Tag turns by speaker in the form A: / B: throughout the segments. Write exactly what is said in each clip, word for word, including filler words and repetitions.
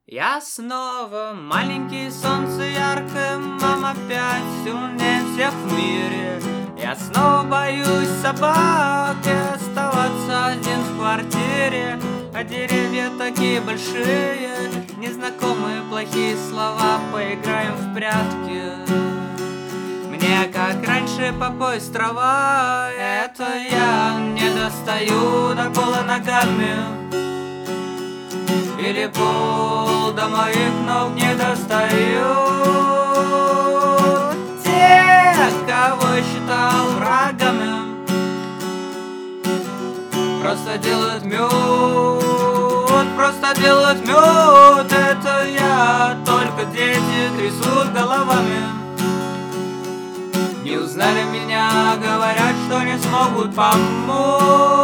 A: Я снова маленький, солнце яркое, мама опять сильнее всех в мире. Я снова боюсь собак и оставаться один в квартире. А деревья такие большие, незнакомые плохие слова. Поиграем в прятки. Мне как раньше по пояс трава. Это я не достаю до пола ногами. Или пол до моих ног не достаю. Те, кого считал врагами, просто делают мед, просто делают мед. Это я, только дети трясут головами. Не узнали меня, говорят, что не смогут помочь.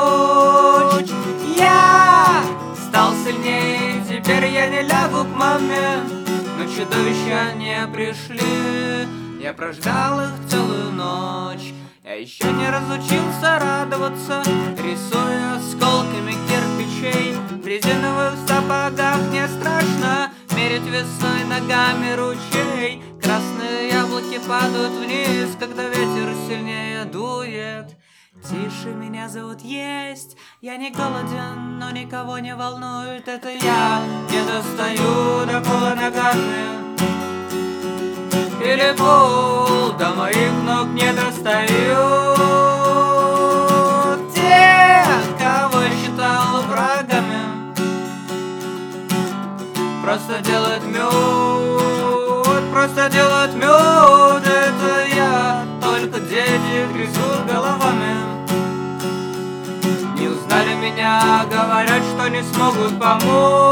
A: Я стал сильнее, теперь я не лягу к маме. Но чудовища не пришли, я прождал их целую ночь. Я еще не разучился радоваться, рисуя осколками кирпичей. В резиновых сапогах не страшно мерить весной ногами ручей. Красные яблоки падают вниз, когда ветер сильнее дует. Тише, меня зовут есть. Я не голоден, но никого не волнует. Это я не достаю до пола ногами. Или пол до моих ног не достаю. Те, кого считал врагами, просто делают мед, просто делают мед. Это я, только дети трясут головами. Не узнали меня, говорят, что не смогут помочь.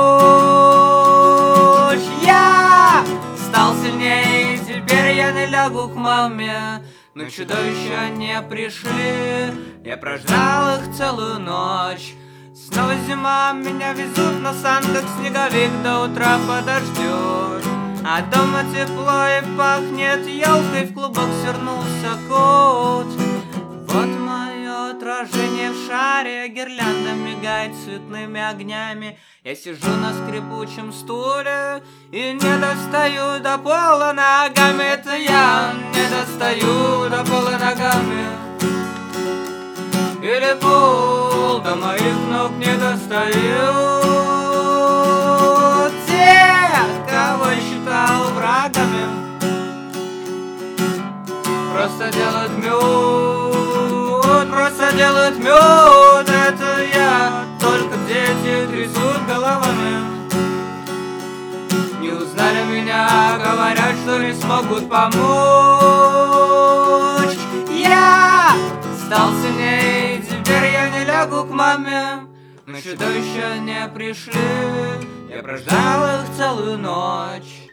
A: Я стал сильнее, теперь я не лягу к маме. Но чудовища не пришли, я прождал их целую ночь. Снова зима, меня везут на санках, снеговик до утра подождет. А дома тепло и пахнет елкой, в клубок свернулся кот. Вот мое отражение в шаре, гирлянда мигает цветными огнями. Я сижу на скрипучем стуле и не достаю до пола ногами. Это я не достаю до пола ногами. Или пол до моих ног не достаю. Те, кого считал врагами, просто делают мед, просто делают мед. Это я, только дети трясут головами. Не узнали меня, говорят, что не смогут помочь. Я стал сильнее, теперь я не лягу к маме. Но чудовища не пришли, я прождал их целую ночь.